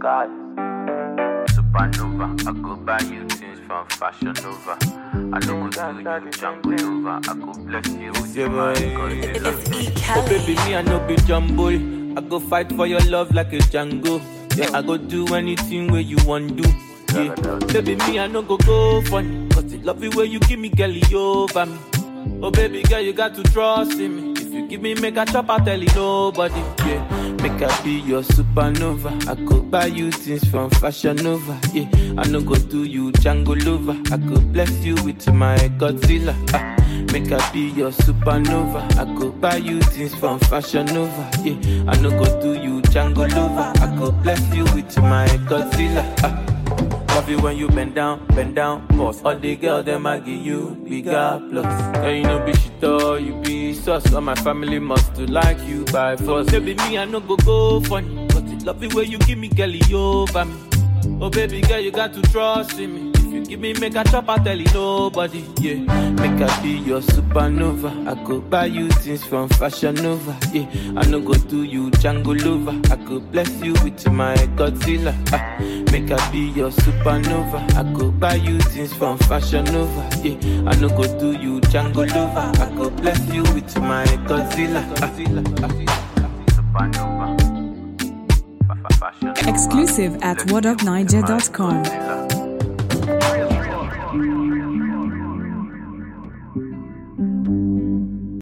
God. Supernova, I go buy you things from Fashion Nova. I know go do you Jungle Nova. I go bless you with your mind. Oh baby, me I no be jumble. I go fight for your love like a Django. Yeah, I go do anything where you want do. Yeah, baby, me I no go funny. Cause it love you where you give me girlie over me. Oh baby girl, you got to trust in me. If you give me make a chop, I'll tell you nobody. Yeah, make I be your supernova. I could buy you things from Fashion Nova. Yeah, I no go do you Django lover. I could bless you with my Godzilla. Make I be your supernova. I could buy you things from Fashion Nova. Yeah, I no go do you Django lover. I could bless you with my Godzilla. Love you when you bend down, boss. All the girls, them I give you bigger plus. And you know be shit or you be sus. All my family must to like you by force. Baby, me I no go funny. But it love you when you give me girlie over me. Oh baby girl, you got to trust in me. If you give me make a chop, I'll tell you nobody. Yeah, make I be your supernova. I could buy you things from Fashion Nova. Yeah, I no go do you Django lover. I could bless you with my Godzilla. Make I be your supernova. I could buy you things from Fashion Nova. Yeah, I no go do you Django lover. I could bless you with my Godzilla. Supernova. Exclusive at whatupniger.com.